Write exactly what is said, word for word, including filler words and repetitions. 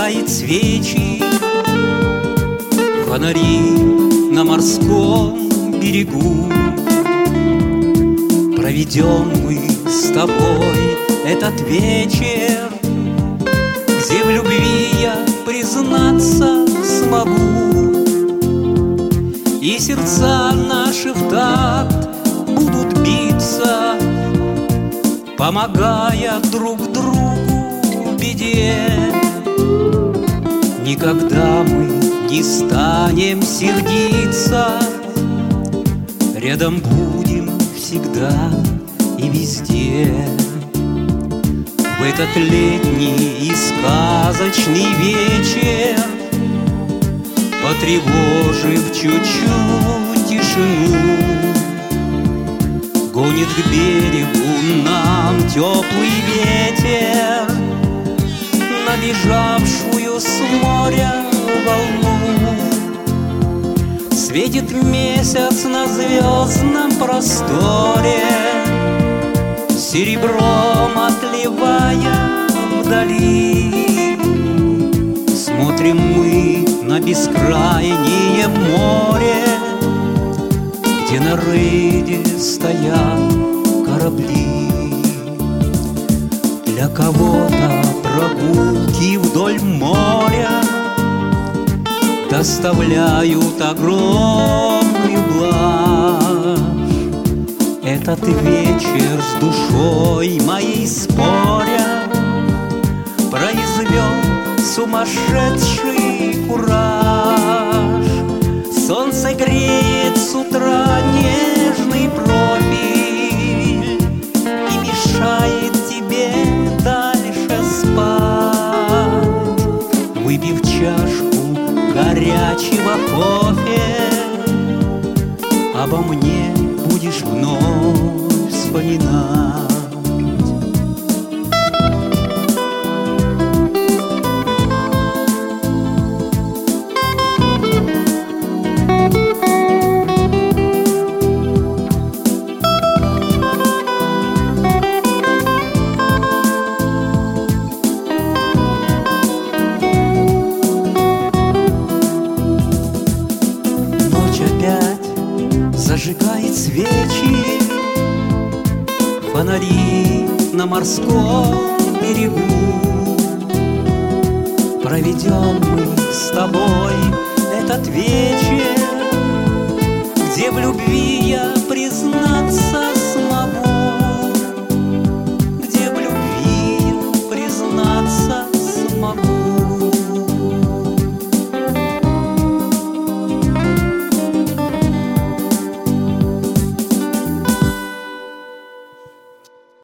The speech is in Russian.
зажигает свечи, фонари на морском берегу. Проведем мы с тобой этот вечер, где в любви я признаться смогу, и сердца наши в такт будут биться, помогая друг другу в беде. Никогда мы не станем сердиться, рядом будем всегда и везде. В этот летний и сказочный вечер, потревожив чуть-чуть тишину, гонит к берегу нам теплый ветер набежавшую с моря волну. Светит месяц на звездном просторе, серебром отливая вдали. Смотрим мы на бескрайнее море, где на рейде стоят корабли. Для кого-то прогулки вдоль моря доставляют огромный блажь. Этот вечер с душой моей споря произвел сумасшедший кураж. Солнце греет с утра нежный профиль и мешает тебе дальше спать. Выпив чашку горячего кофе, обо мне будешь вновь вспоминать. Зажигает свечи, фонари на морском берегу. Проведем мы с тобой этот вечер,